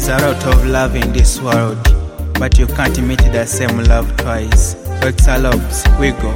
There's a lot of love in this world, but you can't meet the same love twice. Extra loves, we go.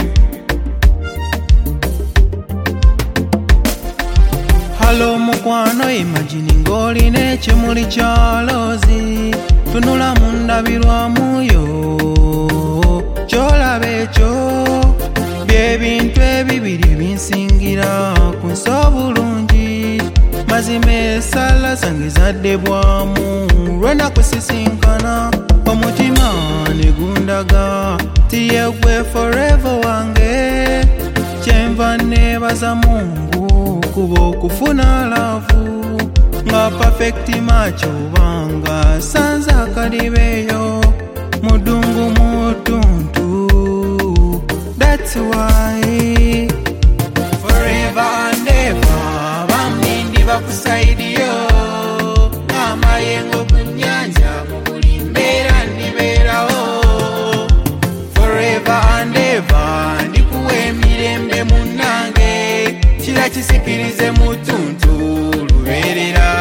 Hello mukwano, imagine ngoli n'ekimuli kya lozi, tunula mundabirwamu yo, kyolaba ekyo by'ebintu ebibiri binsingira kunsa obulungi, mazima esala zange zaddebwamu lwenakusisinkana, omutima negundaga tiyegwe forever wange, kyenva nebaza Mungu kuba okufuna lavu nga perfect match obanga sanza kalibeyo mudungu mutuntu. That's why forever and ever bamindi bakusaidiyo amayengo kunyanja mubuli mbeera ndibeerawo. Forever and ever ndikuwa emirembe munange kira kisikirize mutuntu lubeerera.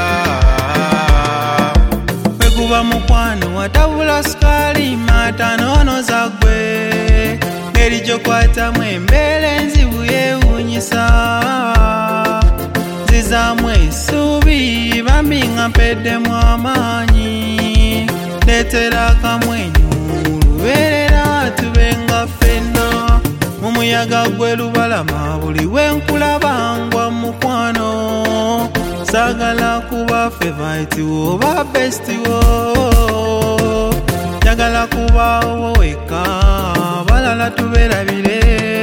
Bweguba mukwano watabula sukaali matanono zagwe, ngeri gyokwatamu embeera enzibu yeewuunyisa, nzizaamu essuubi bambi nga mpeddemu amaanyi, leetera akamwenyu lubeerera tubenga ffenna, mu muyaga gwe lubalama buli wenkulabangwa mukwano, saagala kuba favourite oba best wo, njagala kuba wo weka balala tubeerabire.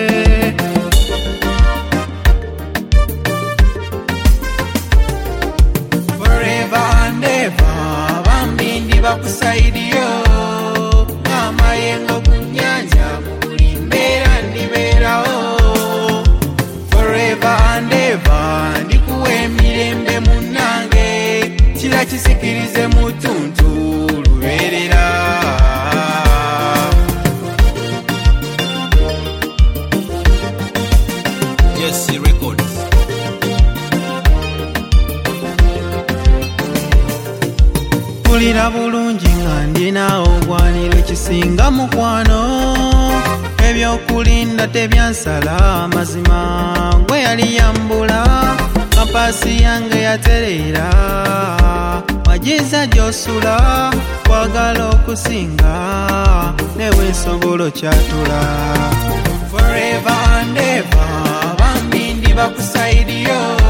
Forever and ever bambindi bakusaidiyo amayengo kunyanja mubuli mbeera ndibeerawo. Forever and ever ndikuwa emirembe munange kira kisikirize mutuntu lubeerera. Yes, records. Mpulira bulungi nga ndinawo ogwaniro kisinga mukwano, ebyokulinda tebyansala mazima, gwe yali yambula kapaasi yange yatereera, wagiza gy'osula kwagala okusinga newe nsobola kyatula. Forever and ever bambindi bakusaidiyo